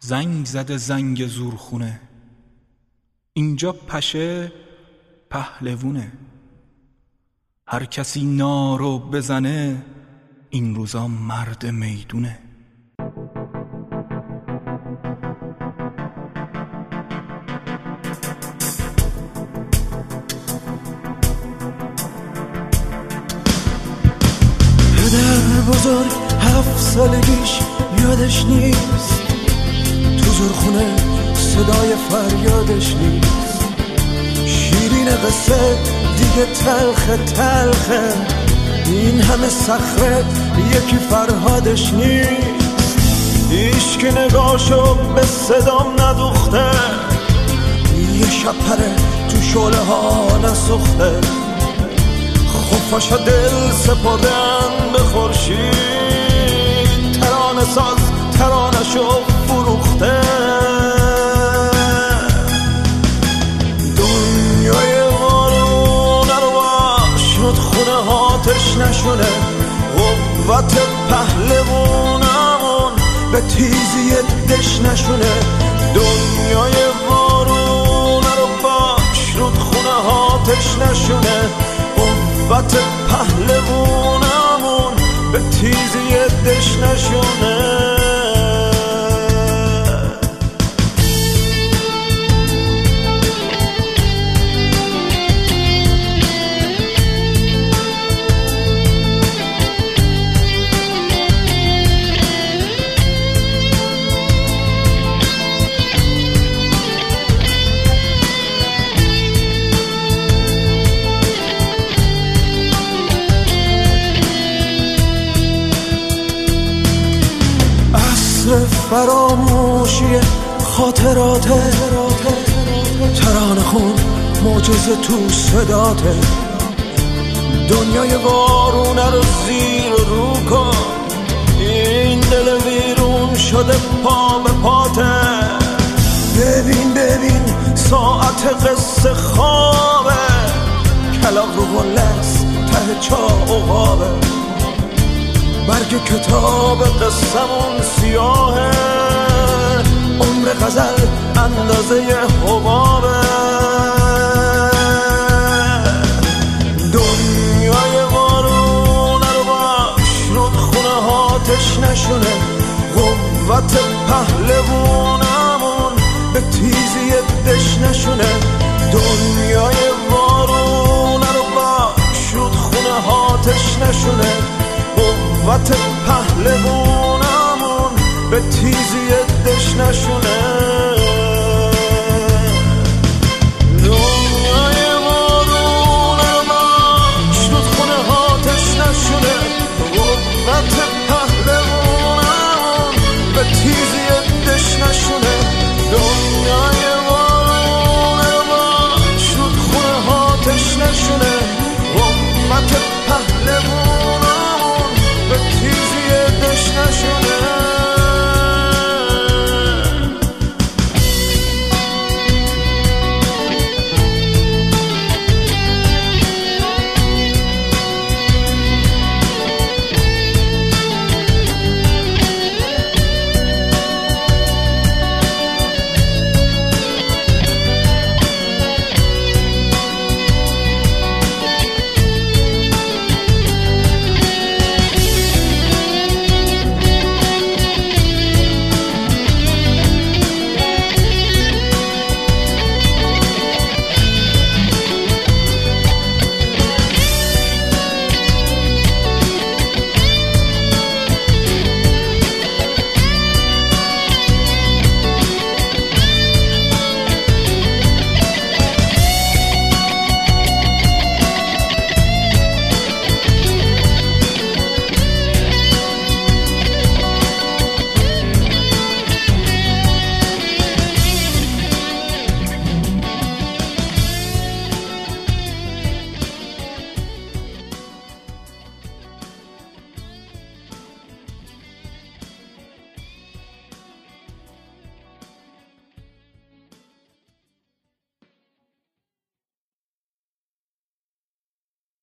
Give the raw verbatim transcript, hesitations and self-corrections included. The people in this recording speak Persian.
زنگ زده زنگ زورخونه، اینجا پشه پهلوونه. هر کسی نارو بزنه این روزا مرد میدونه. پدر بزرگ هفت سالگیش یادش نیست، تو زورخونه صدای فریادش نیست. شیرین قصه دیگه تلخه تلخه، این همه صخره یکی فرهادش نیست. هیچ که نگاهشو به صدام ندوخته، یه شب پره تو شعله ها نسوخته. خفاشا دل سپردن به خورشید، ترانه ساز ترانه‌شو فروخته. دنیای وارونه رو با شد خونه هاتش نشونه، قوت پهلوونمون به تیزی دش نشونه. دنیای وارونه رو با شد خونه هاتش نشونه، قوت پهلوونمون به تیزی دش نشونه. فراموشی خاطراته، ترانه خون معجزه تو صداته. دنیای وارونه رو زیر رو کن، این دل ویرون شده پا به پاته. ببین ببین ساعت قصه خوابه، کلاغ رو گلست ته چا عقابه. برگ کتاب قصمون سیاهه، عمر غزل اندازه حبابه. دنیای وارونه رو باش رودخونه هاتش نشونه، قوت پهلوونمون به تیزی دش نشونه. دنیای وارونه رو باش رودخونه هاتش نشونه، قوت پهلوونمون به تیزی دش نشونه.